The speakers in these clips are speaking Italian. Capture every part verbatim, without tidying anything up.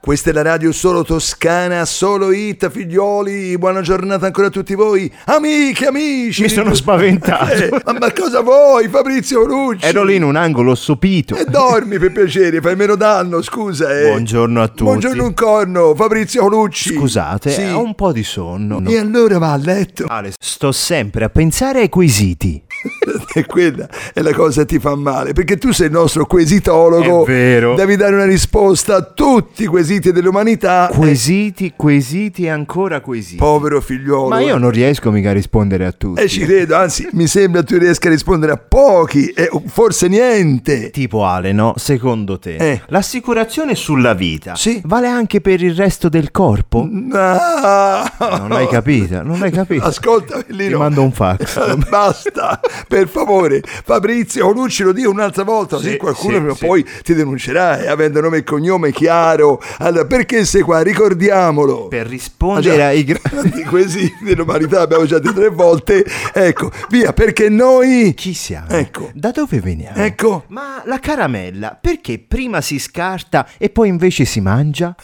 Questa è la radio solo toscana, solo hit, figlioli. Buona giornata ancora a tutti voi, amiche, amici. Mi sono spaventato. Eh, ma cosa vuoi, Fabrizio Lucci? Ero lì in un angolo sopito. E dormi per piacere, fai meno danno, scusa. Eh. Buongiorno a tutti. Buongiorno un corno, Fabrizio Lucci. Scusate, sì. ho un po' di sonno. E allora va a letto. Ale, sto sempre a pensare ai quesiti. E quella è la cosa che ti fa male, perché tu sei il nostro quesitologo. È vero. Devi dare una risposta a tutti i quesiti dell'umanità. Quesiti, quesiti e ancora quesiti. Povero figliolo. Ma io non riesco mica a rispondere a tutti. E eh, ci credo, anzi, mi sembra tu riesca a rispondere a pochi, e forse niente. Tipo Ale, no? Secondo te, Eh. l'assicurazione sulla vita Sì. vale anche per il resto del corpo? No. Non hai capito, non hai capito. Ascolta, Bellino. Ti mando un fax. Basta, per favore. Fabrizio Lucci, lo dico un'altra volta, così Sì, qualcuno sì, prima o sì. poi ti denuncerà, eh, avendo nome e cognome chiaro. Allora, perché sei qua? Ricordiamolo. Per rispondere Ah, ai gra- di questi dell'umanità abbiamo già detto tre volte. Ecco, via, perché noi... Chi siamo? Ecco. Da dove veniamo? Ecco. Ma la caramella, perché prima si scarta e poi invece si mangia?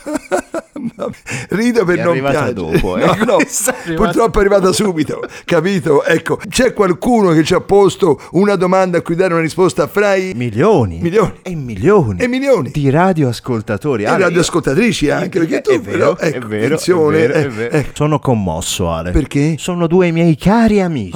Rido per È non arrivata piangere. dopo, eh. No, no, Questa è arrivata- purtroppo è arrivata subito, capito? Ecco, c'è qualcuno che ci ha posto una domanda a cui dare una risposta fra i Milioni. Milioni. E milioni. e milioni Di radioascoltatori. e Ale, radioascoltatrici io- anche, perché è, tu è vero, però, ecco, è vero, attenzione, è vero, è eh, vero. ecco. Sono commosso, Ale. Perché? Sono due miei cari amici.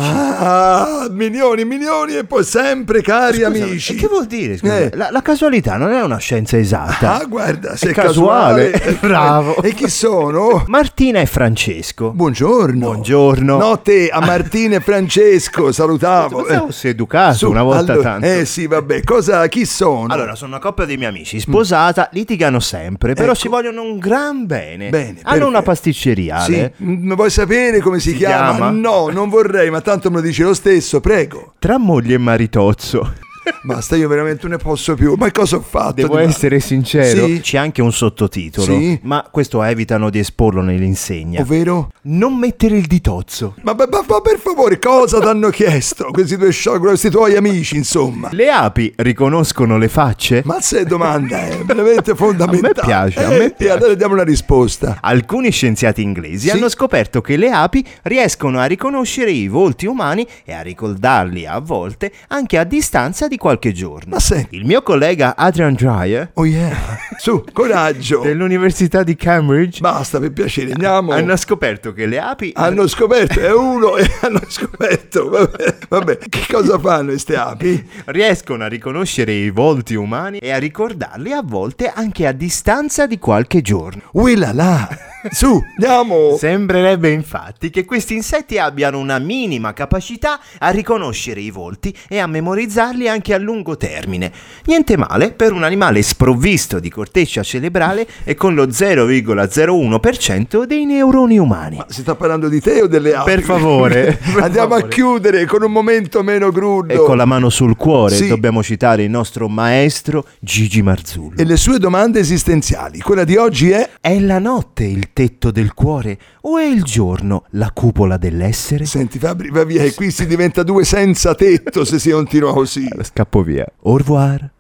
Ah, milioni, milioni e poi sempre cari Scusa, amici. e che vuol dire? Scusa? Eh. La, la casualità non è una scienza esatta. Ah, guarda, se è casuale, casuale, bravo. E chi sono? Martina e Francesco. Buongiorno. Buongiorno. No, te, a Martina e Francesco, salutavo. Pensavo fosse educato Su, una volta allora, tanto. Eh sì, vabbè, cosa, chi sono? Allora, sono una coppia di miei amici, sposata, litigano sempre, però Ecco. si vogliono un gran bene. Bene, Hanno perché? una pasticceria, Sì, Ale. mm, vuoi sapere come si, Si chiama? chiama? No, non vorrei, ma tanto me lo dici lo stesso, prego. Tra moglie e maritozzo. Basta, io veramente non ne posso più. Ma cosa ho fatto? Devo di essere sincero. Sì? C'è anche un sottotitolo, Sì? ma questo evitano di esporlo nell'insegna. male? Ovvero? Non mettere il ditozzo. Ma, ma- ma- ma per favore, cosa ti hanno chiesto? Questi due sciocchi, questi tuoi amici, insomma. Le api riconoscono le facce? Ma se domanda è veramente fondamentale. A me piace, a me Eh, E piace. allora diamo una risposta. Alcuni scienziati inglesi Sì? hanno scoperto che le api riescono a riconoscere i volti umani e a ricordarli a volte anche a distanza di qualche giorno. Ma senti, Il mio collega Adrian Dreyer oh yeah, su, coraggio. dell'Università di Cambridge Basta, per piacere, andiamo. hanno scoperto che le api Hanno scoperto, è uno e hanno scoperto, vabbè, vabbè, che cosa fanno queste api? riescono a riconoscere i volti umani e a ricordarli a volte anche a distanza di qualche giorno. Uila là, su, andiamo. Sembrerebbe infatti che questi insetti abbiano una minima capacità a riconoscere i volti e a memorizzarli anche a lungo termine. Niente male per un animale sprovvisto di corteccia cerebrale e con lo zero virgola zero uno per cento dei neuroni umani. Si sta parlando di te o delle api? Per favore, per Andiamo favore. a chiudere con un momento meno crudo. E con la mano sul cuore Sì. dobbiamo citare il nostro maestro Gigi Marzullo. E le sue domande esistenziali. Quella di oggi è... È la notte il tetto del cuore o è il giorno la cupola dell'essere? Senti Fabri, va via, e qui si diventa due senza tetto se si continua così. Scappo via. Au revoir.